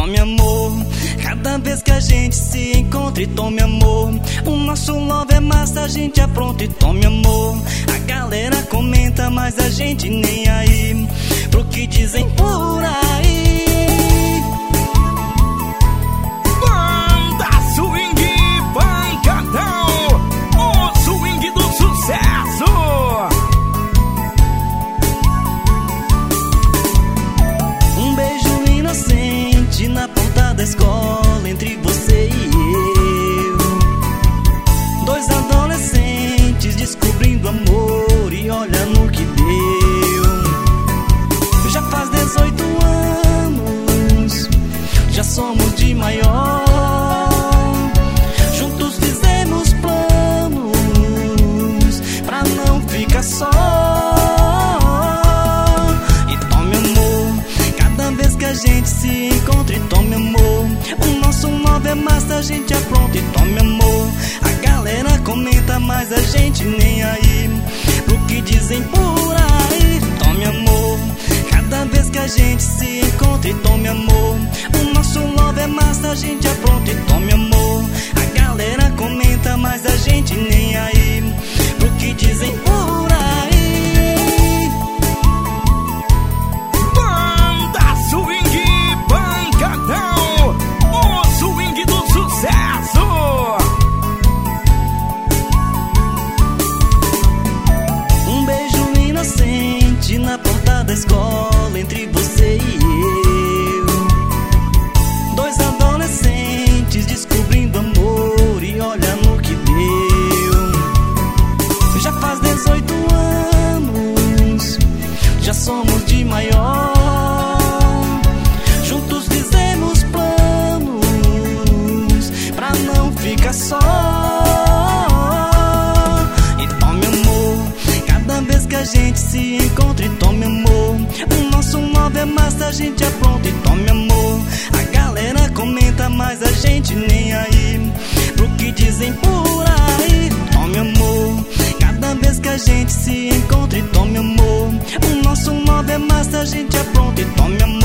tome amor. Cada vez que a gente se encontra e tome amor. O nosso love é massa, a gente apronta e tome amor. A galera comenta, mas a gente nem aí pro que dizem por aí. Banda Swing Pancadão, o swing do sucesso. Um beijo inocente na ponta da escola, entre você e eu. Dois adolescentes descobrindo amor, e olha no que deu. Já faz 18 anos, já somos de maior. Juntos fizemos planos pra não ficar só. E tome amor, cada vez que a gente se encontra e tome amor. O nosso love é massa, a gente apronta e tome amor. A galera comenta, mas a gente nem aí pro que dizem por aí. Tome amor, cada vez que a gente se encontra e tome amor. O nosso love é massa, a gente apronta e tome amor. A galera comenta, mas a gente nem aí pro que dizem por aí. Banda Swing Pancadão, o swing do sucesso. Um beijo inocente na porta da escola, entre você e eu. Dois adolescentes descobrindo amor, e olha no que deu. Já faz 18 anos, já somos de maior. Juntos fizemos planos pra não ficar só. E tome amor, cada vez que a gente se encontra e tome amor. O nosso love é massa, a gente apronta e tome amor. A galera comenta, mas a gente nem aí pro que dizem por aí. Tome amor, cada vez que a gente se encontra e tome amor. O nosso love é massa, a gente apronta e tome amor.